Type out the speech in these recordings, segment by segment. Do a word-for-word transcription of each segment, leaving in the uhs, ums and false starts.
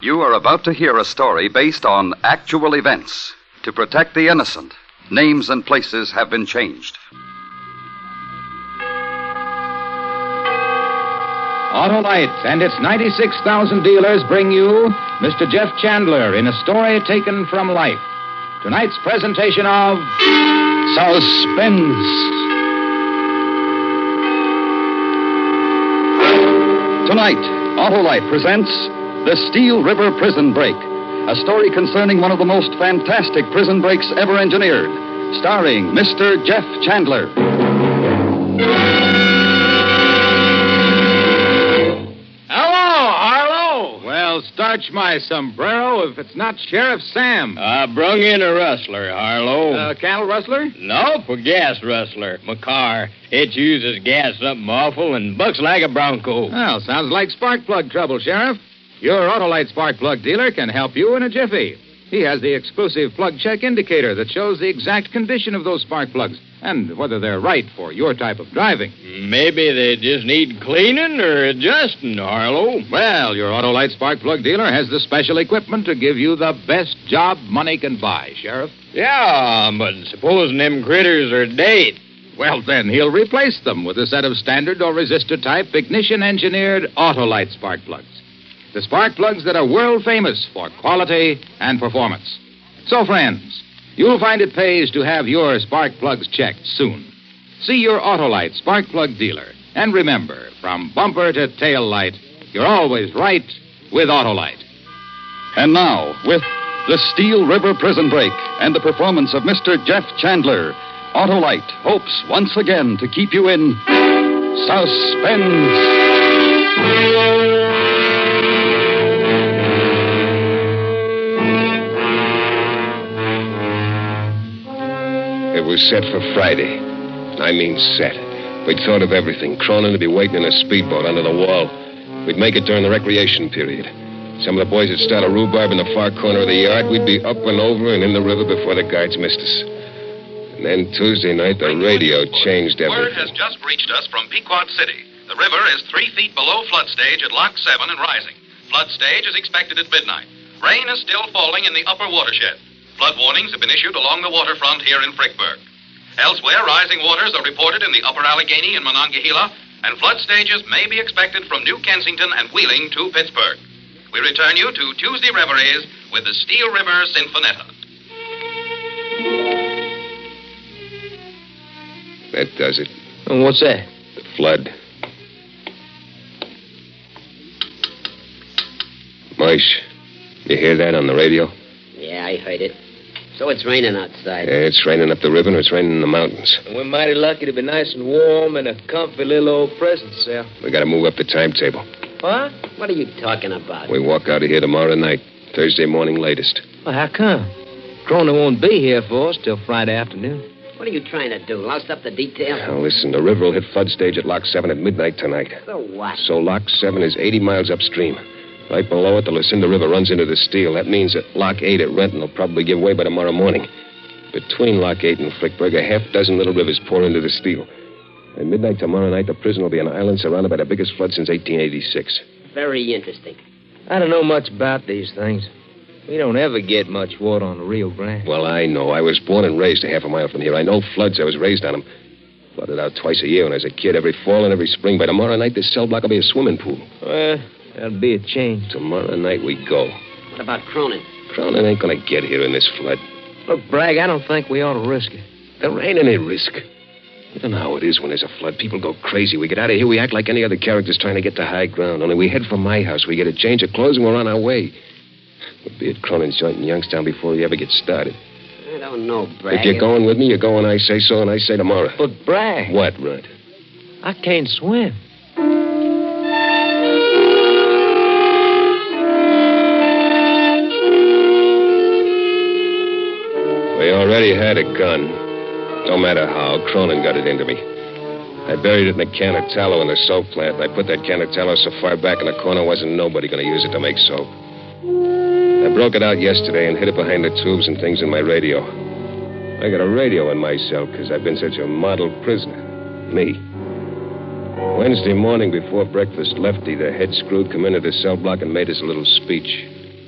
You are about to hear a story based on actual events. To protect the innocent, names and places have been changed. Autolite and its ninety-six thousand dealers bring you Mister Jeff Chandler in a story taken from life. Tonight's presentation of Suspense. Tonight, Autolite presents The Steel River Prison Break, a story concerning one of the most fantastic prison breaks ever engineered, starring Mister Jeff Chandler. Well, starch my sombrero if it's not Sheriff Sam. I brung in a rustler, Harlow. Uh, cattle rustler? Nope, a gas rustler. My car. It uses gas something awful and bucks like a bronco. Well, sounds like spark plug trouble, Sheriff. Your Autolite spark plug dealer can help you in a jiffy. He has the exclusive plug check indicator that shows the exact condition of those spark plugs and whether they're right for your type of driving. Maybe they just need cleaning or adjusting, Harlow. Well, your Autolite spark plug dealer has the special equipment to give you the best job money can buy, Sheriff. Yeah, but supposing them critters are dead. Well, then he'll replace them with a set of standard or resistor type ignition-engineered Autolite spark plugs. The spark plugs that are world famous for quality and performance. So, friends, you'll find it pays to have your spark plugs checked soon. See your Autolite spark plug dealer. And remember, from bumper to tail light, you're always right with Autolite. And now, with The Steel River Prison Break and the performance of Mister Jeff Chandler, Autolite hopes once again to keep you in suspense. It was set for Friday. I mean set. We'd thought of everything. Cronin would be waiting in a speedboat under the wall. We'd make it during the recreation period. Some of the boys would start a rhubarb in the far corner of the yard. We'd be up and over and in the river before the guards missed us. And then Tuesday night, the radio changed everything. Word has just reached us from Pequot City. The river is three feet below flood stage at Lock seven and rising. Flood stage is expected at midnight. Rain is still falling in the upper watershed. Flood warnings have been issued along the waterfront here in Frickburg. Elsewhere, rising waters are reported in the upper Allegheny and Monongahela, and flood stages may be expected from New Kensington and Wheeling to Pittsburgh. We return you to Tuesday Reveries with the Steel River Sinfonetta. That does it. And what's that? The flood. Moish, you hear that on the radio? Yeah, I heard it. So it's raining outside. Yeah, it's raining up the river and it's raining in the mountains. We're mighty lucky to be nice and warm in a comfy little old prison cell. We gotta move up the timetable. What? What are you talking about? We walk out of here tomorrow night, Thursday morning latest. Well, how come? Cronin won't be here for us till Friday afternoon. What are you trying to do? Louse up the detail? Now, listen, the river will hit flood stage at Lock seven at midnight tonight. So what? So Lock seven is eighty miles upstream. Right below it, the Lucinda River runs into the Steel. That means that Lock eight at Renton will probably give way by tomorrow morning. Between Lock eight and Frickburg, a half dozen little rivers pour into the Steel. At midnight tomorrow night, the prison will be an island surrounded by the biggest flood since eighteen eighty-six. Very interesting. I don't know much about these things. We don't ever get much water on the Rio Grande. Well, I know. I was born and raised a half a mile from here. I know floods. I was raised on them. Flooded out twice a year when I was a kid, every fall and every spring. By tomorrow night, this cell block will be a swimming pool. Well, that'll be a change. Tomorrow night we go. What about Cronin? Cronin ain't gonna get here in this flood. Look, Bragg, I don't think we ought to risk it. There ain't any risk. You don't know how it is when there's a flood. People go crazy. We get out of here, we act like any other characters trying to get to high ground. Only we head for my house. We get a change of clothes and we're on our way. We'll be at Cronin's joint in Youngstown before we ever get started. I don't know, Bragg. If you're going with me, you're going, I say so, and I say tomorrow. But, Bragg. What, Rudd? I can't swim. We already had a gun. No matter how, Cronin got it into me. I buried it in a can of tallow in the soap plant, and I put that can of tallow so far back in the corner wasn't nobody going to use it to make soap. I broke it out yesterday and hid it behind the tubes and things in my radio. I got a radio in my cell because I've been such a model prisoner. Me. Wednesday morning before breakfast, Lefty, the head screw, come into the cell block and made us a little speech.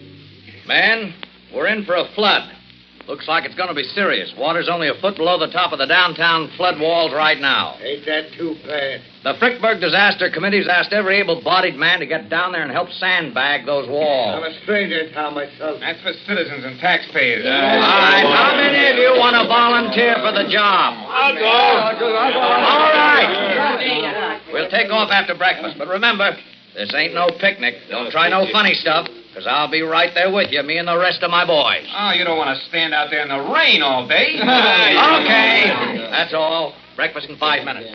Man, we're in for a flood. Looks like it's going to be serious. Water's only a foot below the top of the downtown flood walls right now. Ain't that too bad? The Frickburg Disaster Committee's asked every able-bodied man to get down there and help sandbag those walls. I'm a stranger in town myself. That's for citizens and taxpayers. All right, how many of you want to volunteer for the job? I'll go. All right. We'll take off after breakfast, but remember, this ain't no picnic. Don't try no funny stuff, because I'll be right there with you, me and the rest of my boys. Oh, you don't want to stand out there in the rain all day. Okay. That's all. Breakfast in five minutes.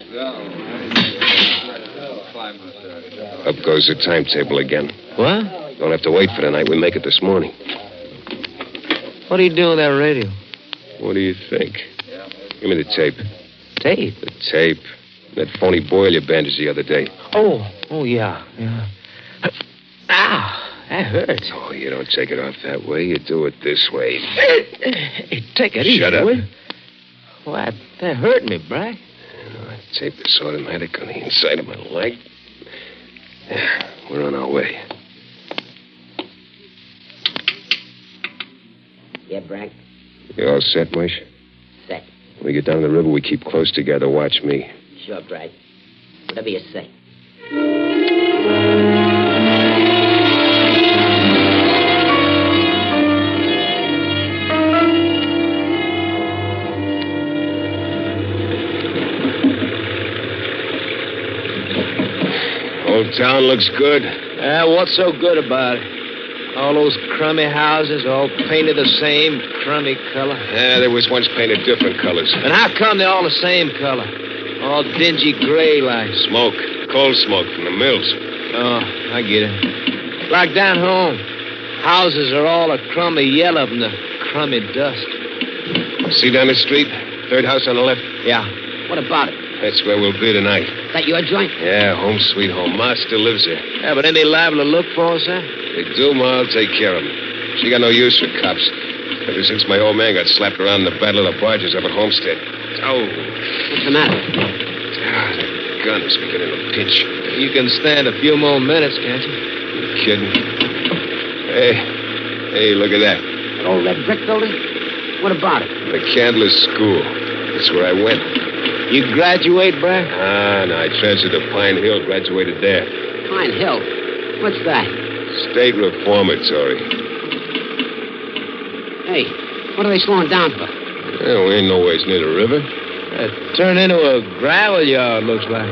Up goes the timetable again. What? Don't have to wait for the night. We make it this morning. What are you doing with that radio? What do you think? Give me the tape. Tape? The tape. That phony boil you bandaged the other day. Oh, oh, yeah, yeah. Ow, that hurts. Oh, you don't take it off that way. You do it this way. Hey, take it easy, Shut up. will you? Well, that, that hurt me, Bragg. Oh, that tape is automatic on the inside of my leg. Yeah, we're on our way. Yeah, Bragg? You all set, Wish? Set. When we get down the river, we keep close together. Watch me. Sure, Bragg. Whatever you say. Old town looks good. Uh, what's so good about it? All those crummy houses, all painted the same crummy color. Yeah, there was once painted different colors. And how come they're all the same color? All dingy gray like. Smoke. Coal smoke from the mills. Oh, I get it. Like down home. Houses are all a crummy yellow from the crummy dust. See down the street? Third house on the left? Yeah. What about it? That's where we'll be tonight. Is that your joint? Yeah, home sweet home. Ma still lives there. Yeah, but ain't they liable to look for us, huh? They do, Ma. I'll take care of them. She got no use for cops. Ever since my old man got slapped around in the Battle of the Barges up at Homestead. Oh. What's the matter? Ah, that gun is beginning to pinch. You can stand a few more minutes, can't you? You kidding? Hey. Hey, look at that. That old red brick building? What about it? The Candler's School. That's where I went. You graduate, Bragg? Ah, no, I transferred to Pine Hill, graduated there. Pine Hill? What's that? State Reformatory. Hey, what are they slowing down for? Yeah, we ain't no ways near the river. It turned into a gravel yard, looks like.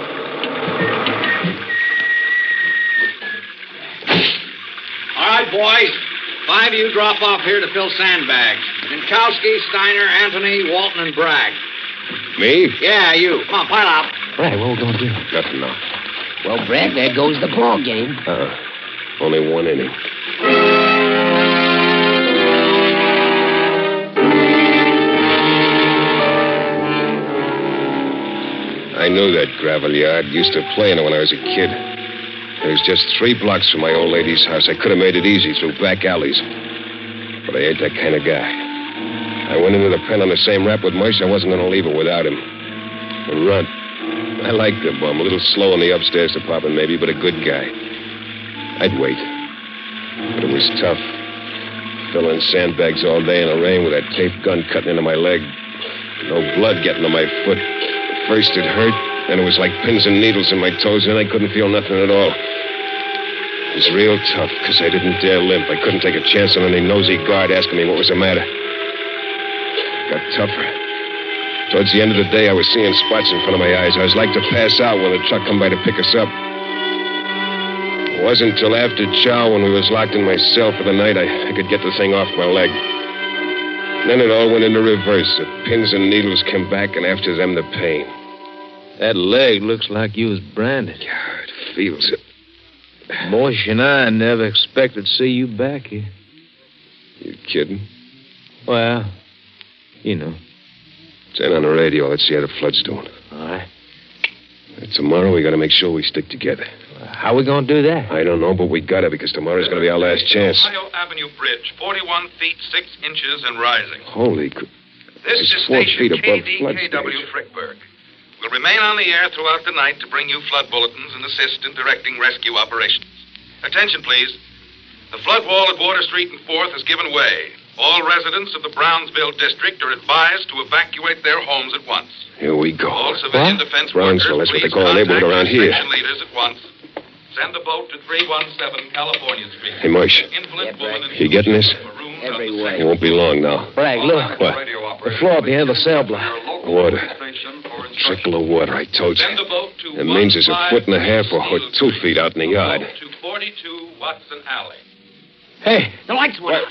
All right, boys. Five of you drop off here to fill sandbags. Minkowski, Steiner, Anthony, Walton, and Bragg. Me? Yeah, you. Come on, pile out. Bragg, what are we going to do? Nothing now. Well, Bragg, there goes the ball game. Uh, only one inning. I knew that gravel yard. Used to play in it when I was a kid. It was just three blocks from my old lady's house. I could have made it easy through back alleys. But I ain't that kind of guy. I went into the pen on the same rap with Moish. I wasn't going to leave it without him. A runt. I liked the bum. A little slow in the upstairs department, maybe, but a good guy. I'd wait. But it was tough. Filling sandbags all day in the rain with that taped gun cutting into my leg. No blood getting to my foot. At first it hurt. Then it was like pins and needles in my toes, and I couldn't feel nothing at all. It was real tough, because I didn't dare limp. I couldn't take a chance on any nosy guard asking me what was the matter. Got tougher. Towards the end of the day, I was seeing spots in front of my eyes. I was like to pass out when the truck come by to pick us up. It wasn't until after chow, when we was locked in my cell for the night, I, I could get the thing off my leg. Then it all went into reverse. The pins and needles came back, and after them, the pain. That leg looks like you was branded. God, it feels it. Moish and I never expected to see you back here. You kidding? Well, you know. Turn on the radio. Let's see how the flood's doing. All right. And tomorrow, we got to make sure we stick together. How we going to do that? I don't know, but we got to, because tomorrow's going to be our last chance. Ohio Avenue Bridge, forty-one feet, six inches and rising. Holy... Cr- This It's is four station feet above K D flood K W stage. Frickburg. We'll remain on the air throughout the night to bring you flood bulletins and assist in directing rescue operations. Attention, please. The flood wall at Water Street and fourth has given way. All residents of the Brownsville district are advised to evacuate their homes at once. Here we go. All civilian defense Brownsville, workers, that's what they please call the neighborhood contact around the here. station leaders at once. Send a boat to three one seven California Street. Hey, Moish, Invalid woman and you getting this? Every way. It won't be long now. Bragg, look. What? The floor behind the cell block. Water. Trickle of water, I told you. Send a boat to It means there's a foot and a half or two feet out in the yard. to forty-two Watson Alley. Hey, The lights went out.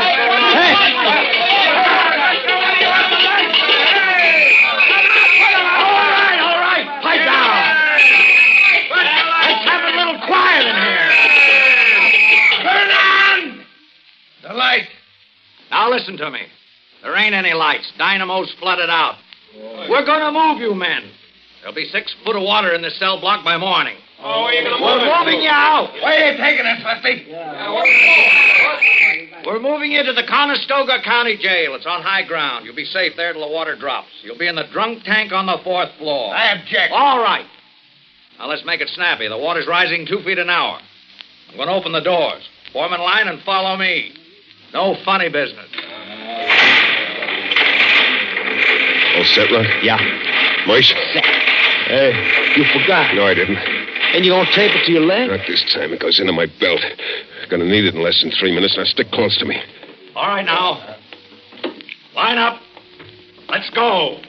All right, pipe down. Let's have a little quiet in here. Turn on the light. Now listen to me. There ain't any lights. Dynamo's flooded out. We're going to move you men. There'll be six foot of water in this cell block by morning. Oh, where are you going to We're move moving you out. Where are you taking us, Lefty? We're moving you to the Conestoga County Jail. It's on high ground. You'll be safe there till the water drops. You'll be in the drunk tank on the fourth floor. I object. All right. Now let's make it snappy. The water's rising two feet an hour. I'm going to open the doors. Form in line and follow me. No funny business. All set, Rod? Yeah. Moish? Hey, you forgot. No, I didn't. And you gonna tape it to your leg? Not this time. It goes into my belt. Gonna need it in less than three minutes. Now stick close to me. All right, now. Line up. Let's go.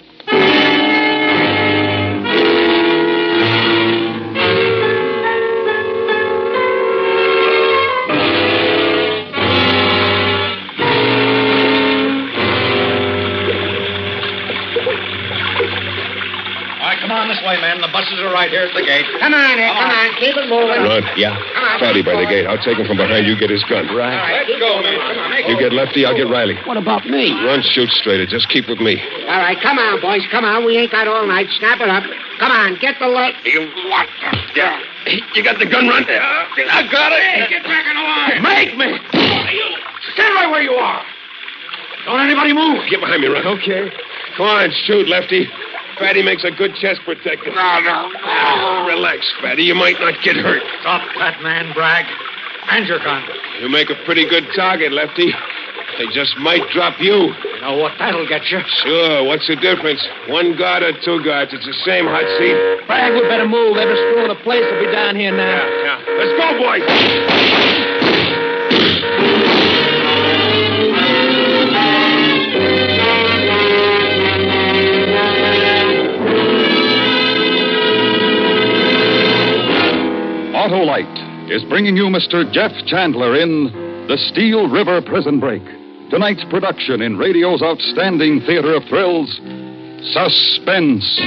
Come on this way, men. The buses are right here at the gate. Come on, Ed. Come on. Keep it moving. Rod? Yeah. Come on. Fatty by the gate. I'll take him from behind. You get his gun. Right. Let's go, man. Come on. Make You get Lefty, I'll get Riley. What about me? Run, shoot straighter. Just keep with me. All right, come on, boys. Come on. We ain't got all night. Snap it up. Come on. Get the light. You what? Yeah. You got the gun, Run? I got it. Hey, get back in the line. Make me! Stand right where you are. Don't anybody move. Get behind me, Run. Okay. Come on, shoot, Lefty. Fatty makes a good chest protector. No, no. Oh, relax, Fatty. You might not get hurt. Drop that man, Bragg. And your gun. You make a pretty good target, Lefty. They just might drop you. You know what that'll get you? Sure, what's the difference? One guard or two guards? It's the same hot seat. Bragg, we better move. Every screw in the place will be down here now. Yeah, yeah. Let's go, boys. Autolite is bringing you Mister Jeff Chandler in The Steel River Prison Break. Tonight's production in radio's outstanding theater of thrills, Suspense.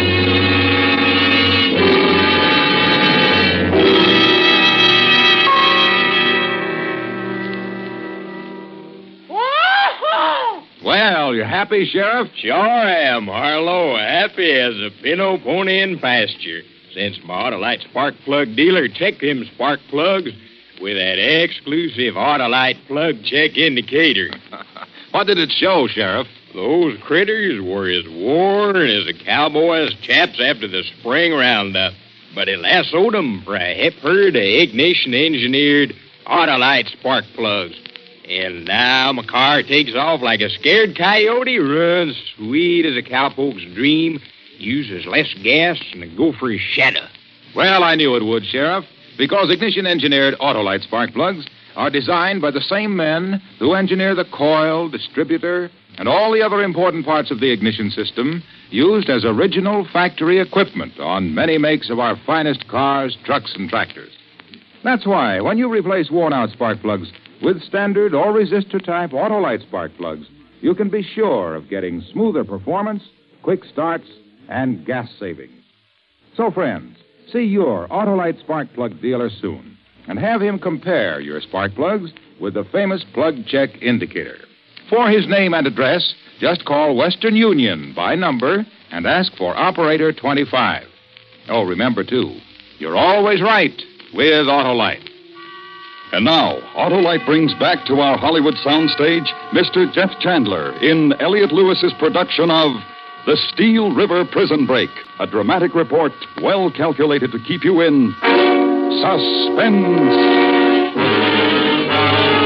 Well, you happy, Sheriff? Sure am, Harlow. Happy as a pinto pony in pasture. Since my Autolite spark plug dealer checked them spark plugs with that exclusive Autolite plug check indicator. What did it show, Sheriff? Those critters were as worn as a cowboy's chaps after the spring roundup. But it lassoed 'em for a hip herd of ignition-engineered Autolite spark plugs. And now my car takes off like a scared coyote, runs sweet as a cowpoke's dream, uses less gas than a gopher's shadow. Well, I knew it would, Sheriff, because ignition-engineered Autolite spark plugs are designed by the same men who engineer the coil, distributor, and all the other important parts of the ignition system used as original factory equipment on many makes of our finest cars, trucks, and tractors. That's why, when you replace worn-out spark plugs with standard or resistor-type Autolite spark plugs, you can be sure of getting smoother performance, quick starts, and gas savings. So, friends, see your Autolite spark plug dealer soon and have him compare your spark plugs with the famous plug check indicator. For his name and address, just call Western Union by number and ask for Operator twenty-five. Oh, remember, too, you're always right with Autolite. And now, Autolite brings back to our Hollywood soundstage Mister Jeff Chandler in Elliot Lewis's production of The Steel River Prison Break, a dramatic report well calculated to keep you in suspense.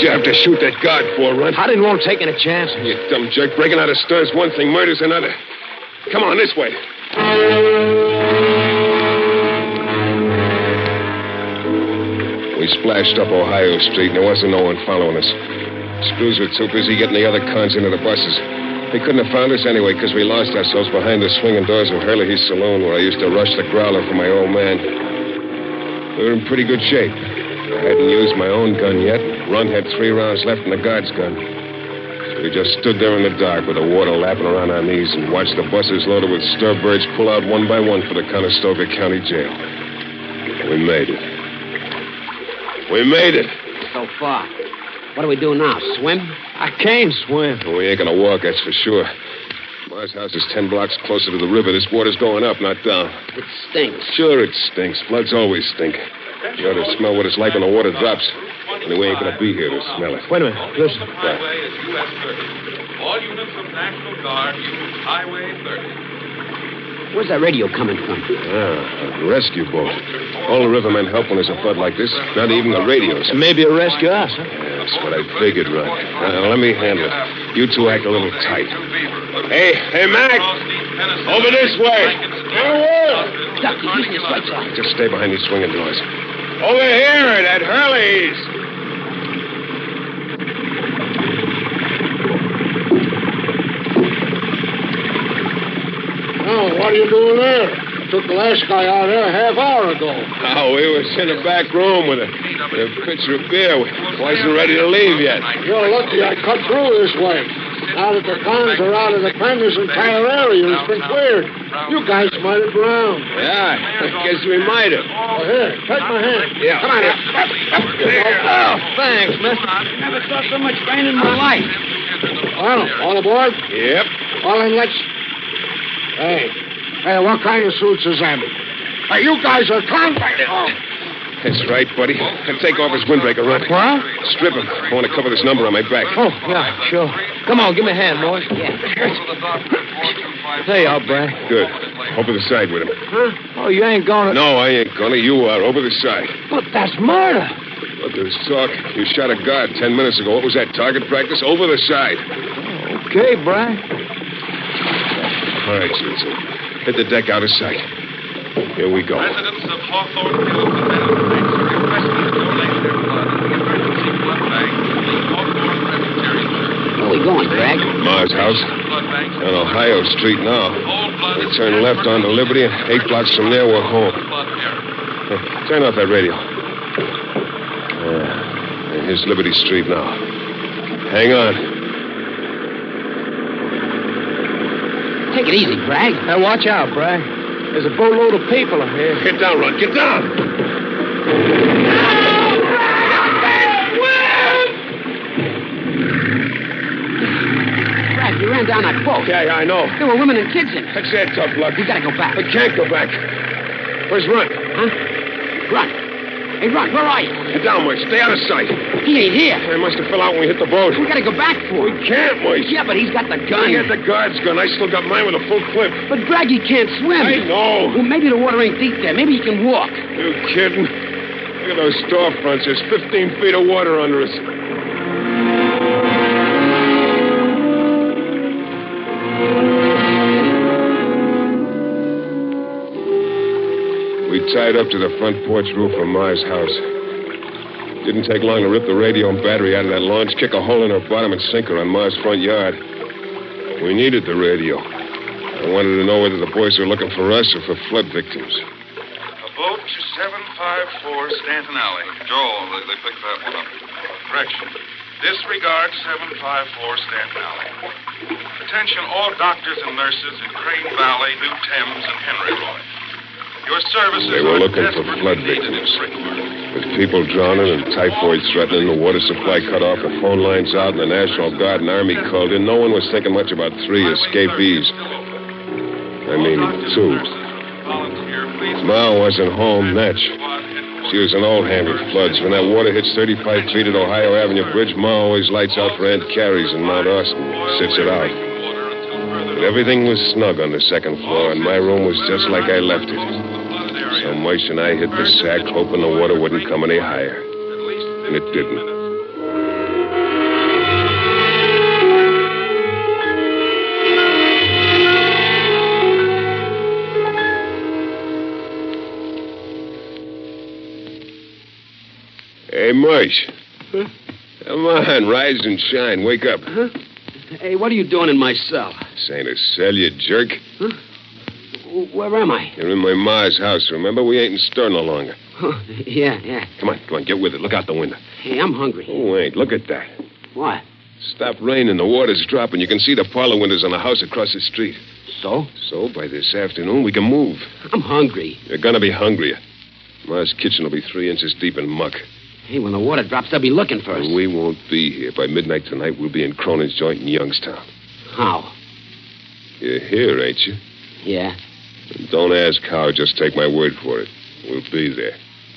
you have to shoot that guard for, Runt? I didn't want taking a chance. You dumb jerk. Breaking out of stern's one thing, murder's another. Come on, this way. We splashed up Ohio Street, and there wasn't no one following us. Screws were too busy getting the other cons into the buses. They couldn't have found us anyway, because we lost ourselves behind the swinging doors of Hurley's saloon, where I used to rush the growler for my old man. We were in pretty good shape. I hadn't used my own gun yet. Runt had three rounds left in the guard's gun. So we just stood there in the dark with the water lapping around our knees and watched the buses loaded with sturbirds pull out one by one for the Conestoga County Jail. We made it. We made it. So far. What do we do now? Swim? I can't swim. Well, we ain't gonna walk, that's for sure. Mars' house is ten blocks closer to the river. This water's going up, not down. It stinks. Sure it stinks. Floods always stink. You ought to smell what it's like when the water drops. Only we ain't gonna be here to smell it. Wait a minute. Listen. Highway is U S thirty. All units of National Guard use Highway thirty. Where's that radio coming from? Ah, a rescue boat. All the rivermen help when there's a flood like this. Not even the radios. Maybe a rescue us, huh? Yeah, that's what I figured, Ron. Now, let me handle it. You two act a little tight. Hey, hey, Mac! Over this way! Duck, he's using his lights on. Just stay behind these swinging doors. Over here at Hurley's. Oh, what are you doing there? I took the last guy out there a half hour ago. Oh, we was in the back room with a, with a pitcher of beer. We wasn't ready to leave yet. You're lucky I cut through this way. Now that the cons are out of the pen, this entire area has been cleared. You guys might have drowned. Yeah, I guess we might have. Well, here, take my hand. Yeah. Come on. Up, up, up. Oh, thanks, man. Never saw so much rain in my life. Well, all aboard? Yep. Well, then let's... Hey, hey, what kind of suits is them? Hey, you guys are contracted. Oh. That's right, buddy. And take off his windbreaker, Ron. What? Strip him. I want to cover this number on my back. Oh, yeah, sure. Come on, give me a hand, boys. Yeah. There you are, Brad. Good. Over the side with him. Huh? Oh, you ain't gonna... No, I ain't gonna. You are. Over the side. But that's murder. Look, there's talk. You shot a guard ten minutes ago. What was that, target practice? Over the side. Okay, Brad. All right, Susan. Hit the deck out of sight. Here we go. Residents of Hawthorne Hills and Meadow Heights are requested to donate their blood to the emergency blood bank of the Hawthorne Presbyterian Church. Where are we going, Greg? Mars' house. On Ohio Street now. We turn left onto Liberty, and eight blocks from there, we're home. Hey, turn off that radio. Yeah. Here's Liberty Street now. Hang on. Take it easy, Greg. Now, watch out, Brad. There's a boatload of people up here. Get down, Ron. Get down. Greg, you ran down that boat. Yeah, yeah, I know. There were women and kids in it. That's that tough luck. We gotta go back. I can't go back. Where's Ron? Huh? Run. Hey, Run, where are you? Get down, Moise. Stay out of sight. He ain't here. I must have fell out when we hit the boat. We gotta go back for We him. can't, Moise. Yeah, but he's got the gun. He had the guard's gun. I still got mine with a full clip. But Greg, he can't swim. I know. Well, maybe the water ain't deep there. Maybe he can walk. You kidding? Look at those storefronts. There's fifteen feet of water under us. We tied up to the front porch roof of Mars' house. Didn't take long to rip the radio and battery out of that launch, kick a hole in her bottom, and sink her on Mars' front yard. We needed the radio. I wanted to know whether the boys were looking for us or for flood victims. A boat to seven five four Stanton Alley. Joel, they, they picked that one up. Correction. Disregard seven five four Stanton Alley. Attention all doctors and nurses in Crane Valley, New Thames, and Henry Roy. Your services They were are looking for desperately flood needed victims. in Brickwork. With people drowning and typhoid threatening, the water supply cut off, the phone lines out, and the National Guard and Army called in, no one was thinking much about three escapees. I mean, two. Ma wasn't home, Natch. She was an old hand with floods. When that water hits thirty-five feet at Ohio Avenue Bridge, Ma always lights out for Aunt Carrie's in Mount Austin, sits it out. But everything was snug on the second floor, and my room was just like I left it. So Moise and I hit the sack, hoping the water wouldn't come any higher. And it didn't. Mush. Huh? Come on, rise and shine. Wake up. Huh? Hey, what are you doing in my cell? This ain't a cell, you jerk. Huh? Where am I? You're in my ma's house, remember? We ain't in stir no longer. Huh, yeah, yeah. Come on, come on, get with it. Look out the window. Hey, I'm hungry. Oh, wait, look at that. What? Stopped raining, the water's dropping. You can see the parlor windows on the house across the street. So? So, by this afternoon, we can move. I'm hungry. You're gonna be hungrier. Ma's kitchen will be three inches deep in muck. Hey, when the water drops, they'll be looking for us. We won't be here. By midnight tonight, we'll be in Cronin's joint in Youngstown. How? You're here, ain't you? Yeah. Don't ask how, just take my word for it. We'll be there.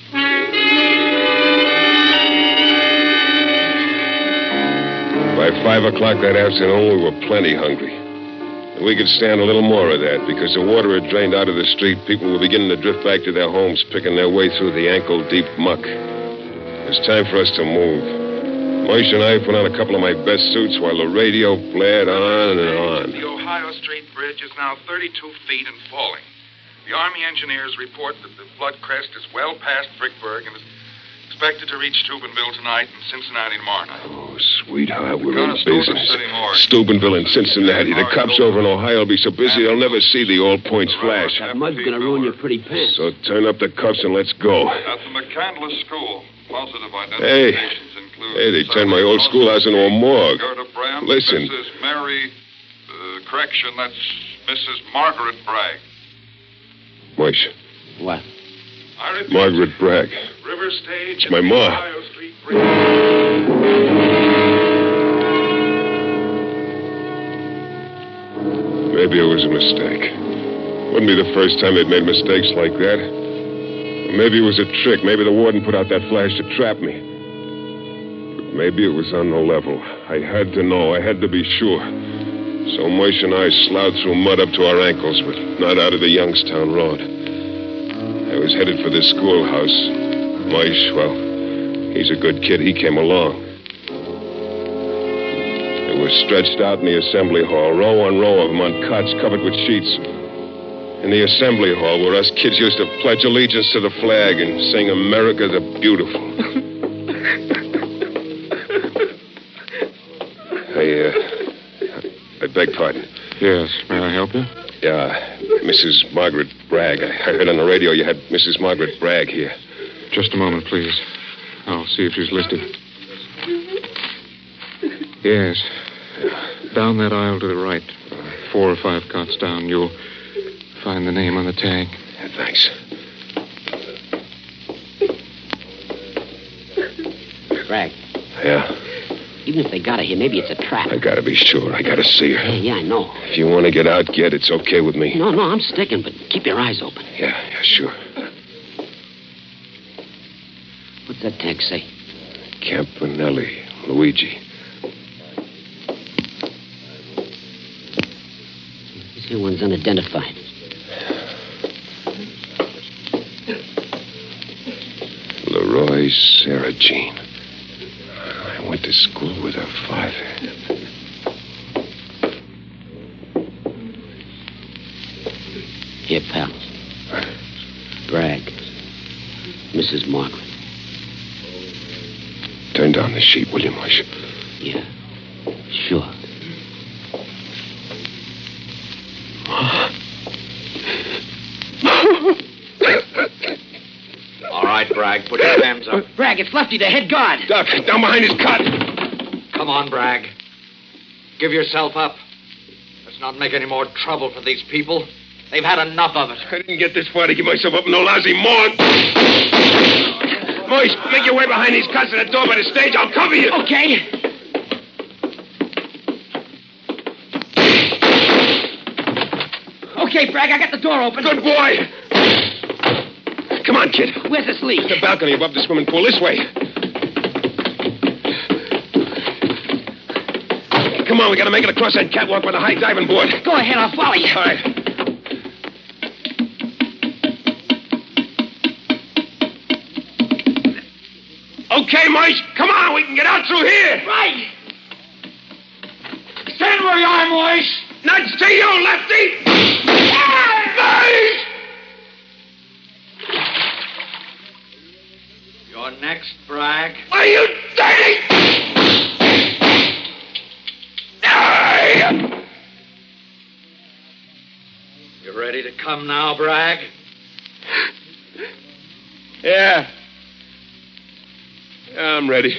By five o'clock that afternoon, we were plenty hungry. And we could stand a little more of that because the water had drained out of the street. People were beginning to drift back to their homes, picking their way through the ankle-deep muck. It was time for us to move. Moish and I put on a couple of my best suits while the radio blared on and on. The Ohio Street Bridge is now thirty-two feet and falling. The Army engineers report that the flood crest is well past Frickburg and is expected to reach Steubenville tonight and Cincinnati tomorrow night. Oh, sweetheart, we're Gonna in Steuben business. City morgue. Steubenville and Cincinnati. The cops over in Ohio will be so busy they'll never see the all points flash. That mud's gonna ruin your pretty pants. So turn up the cuffs and let's go. At the McCandless School, positive Hey, identifications include... hey, they turned my old schoolhouse into a morgue. Gerda Brandt, Listen. Missus Mary... Uh, correction, that's Missus Margaret Bragg. Moish. What? I repeat, Margaret Bragg. River Stage... It's my ma. Ohio Street Bridge. Maybe it was a mistake. Wouldn't be the first time they'd made mistakes like that. Or maybe it was a trick. Maybe the warden put out that flash to trap me. But maybe it was on the level. I had to know. I had to be sure. So Moish and I slouched through mud up to our ankles, but not out of the Youngstown road. I was headed for the schoolhouse. Moish, well, he's a good kid. He came along. They were stretched out in the assembly hall, row on row of them on cots covered with sheets. In the assembly hall where us kids used to pledge allegiance to the flag and sing America the Beautiful. I, uh, I beg pardon. Yes, may I help you? Yeah, Missus Margaret Bragg. I heard on the radio you had Missus Margaret Bragg here. Just a moment, please. I'll see if she's listed. Yes. Down that aisle to the right. Four or five cots down. You'll find the name on the tag. Yeah, thanks. Bragg. Yeah? Even if they got her here, maybe it's a trap. I gotta be sure. I gotta see her. Yeah, yeah, I know. If you want to get out, get. It's okay with me. No, no, I'm sticking, but keep your eyes open. Yeah, yeah, sure. What's that tag say? Campanelli, Luigi. This here one's unidentified. Leroy Sarah Jean. I went to school with her father. Here, pal. Bragg. Missus Margaret. Turn down the sheet, will you, Mush? Yeah. Sure. All right, Bragg, put your hands up. Bragg, it's Lefty, the head guard. Doc, down behind his cot. Come on, Bragg. Give yourself up. Let's not make any more trouble for these people. They've had enough of it. I didn't get this far to give myself up in no lousy morgue. Moish, make your way behind these cots to the door by the stage. I'll cover you. Okay. Okay, Bragg, I got the door open. Good boy. Come on, kid. Where's the sleep? The balcony above the swimming pool. This way. Come on, we gotta make it across that catwalk by the high diving board. Go ahead, I'll follow you. All right. Okay, Moish, come on, we can get out through here. Right. Stand where you are, Moish. Nudge to you, Lefty. Your Next, Bragg. Are you dirty? You ready to come now, Bragg? Yeah. Yeah, I'm ready.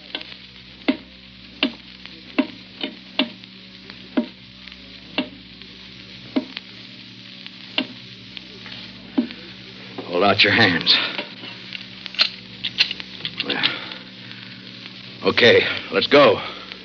Hold out your hands. Okay, let's go.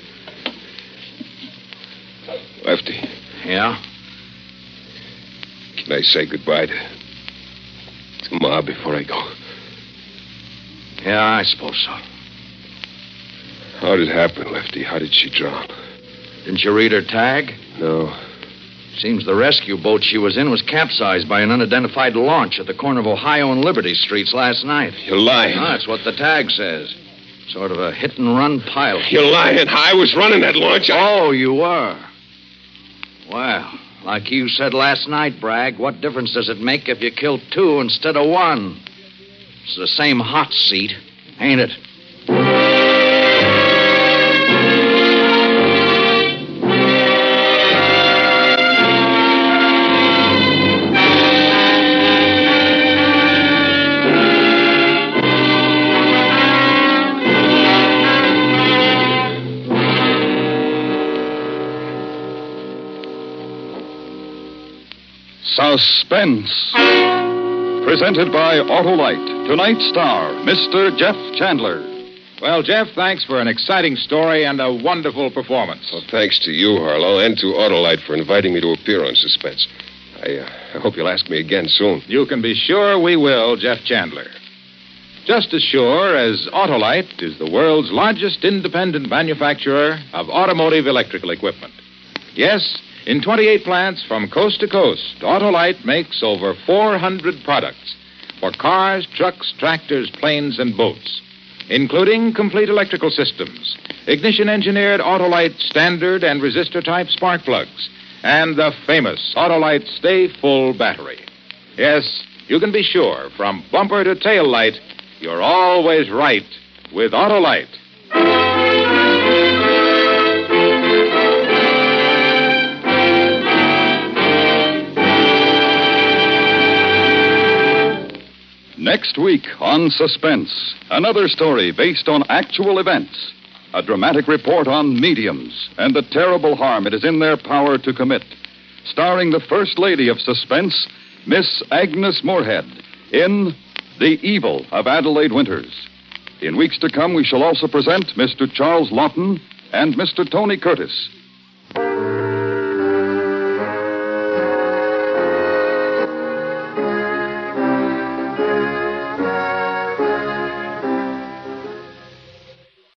Lefty, Yeah? can I say goodbye to, to Ma before I go? Yeah, I suppose so. How did it happen, Lefty? How did she drown? Didn't you read her tag? No. Seems the rescue boat she was in was capsized by an unidentified launch at the corner of Ohio and Liberty Streets last night. You're lying. Ah, that's what the tag says. Sort of a hit-and-run pilot. You're lying. I was running that launch. I... Oh, you were? Well, like you said last night, Bragg, what difference does it make if you kill two instead of one? It's the same hot seat, ain't it? Suspense. Presented by Autolite. Tonight's star, Mister Jeff Chandler. Well, Jeff, thanks for an exciting story and a wonderful performance. Well, thanks to you, Harlow, and to Autolite for inviting me to appear on Suspense. I, uh, I hope you'll ask me again soon. You can be sure we will, Jeff Chandler. Just as sure as Autolite is the world's largest independent manufacturer of automotive electrical equipment. Yes, in twenty-eight plants from coast to coast, Autolite makes over four hundred products for cars, trucks, tractors, planes, and boats, including complete electrical systems, ignition-engineered Autolite standard and resistor-type spark plugs, and the famous Autolite Stay Full battery. Yes, you can be sure, from bumper to tail light, you're always right with Autolite. Next week on Suspense, another story based on actual events. A dramatic report on mediums and the terrible harm it is in their power to commit. Starring the First Lady of Suspense, Miss Agnes Moorehead, in The Evil of Adelaide Winters. In weeks to come, we shall also present Mister Charles Lawton and Mister Tony Curtis